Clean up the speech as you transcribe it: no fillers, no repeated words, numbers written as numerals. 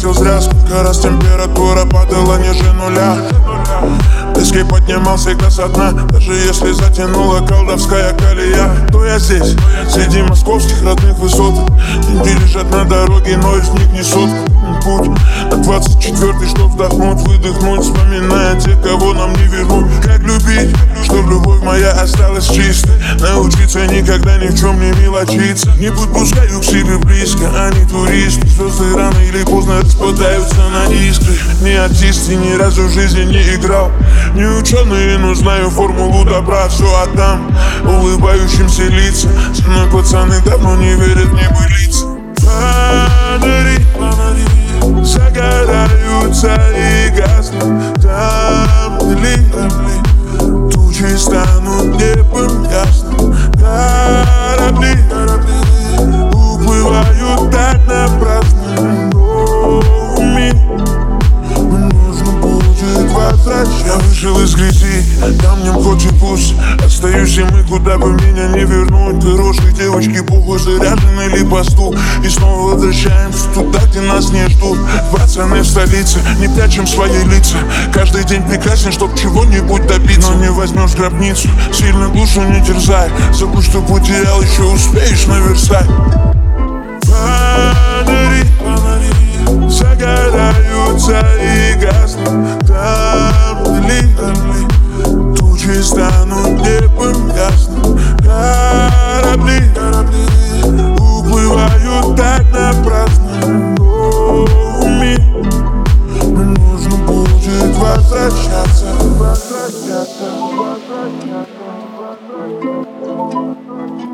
тратил зря. Сколько раз температура падала ниже нуля. Близкий поднимал всегда со дна. Даже если затянула колдовская колея, то я здесь, среди московских родных высот. Деньги лежат на дороге, но из них несут путь на 24-й, что вдохнуть, выдохнуть, вспоминая тех, кого нам не вернуть. Как любить, чтоб любовь моя осталась чистой. Научиться никогда ни в чем не мелочиться. Не подпускаю к себе близко, они туристы. Звезды рано или поздно распадаются на искры. Ни артист и ни разу в жизни не играл. Не ученый, но знаю формулу добра. Все отдам улыбающимся лицам. Со мной пацаны давно не верят в небылицы. Фонари загораются и гаснут. Там вдали тучи станут небом ясным. Корабли уплывают так напрасно. Мир нужно будет возвращаться. Я вышел из грязи, камнем хоть и пусть. Остаюсь и мы, куда бы меня не вернуть. Хорошие девочки, похуй, заряжены ли посту. И снова возвращаемся туда, где нас не ждут. Пацаны в столице, не прячем свои лица. Каждый день прекрасен, чтоб чего-нибудь добиться. Но не возьмешь гробницу, сильно душу не терзай. Забудь, что потерял, еще успеешь наверстать. Фонари загораются и гаснут. Там вдали тучи станут небом ясным. Корабли уплывают так напрасно. Мир нужно будет возвращаться.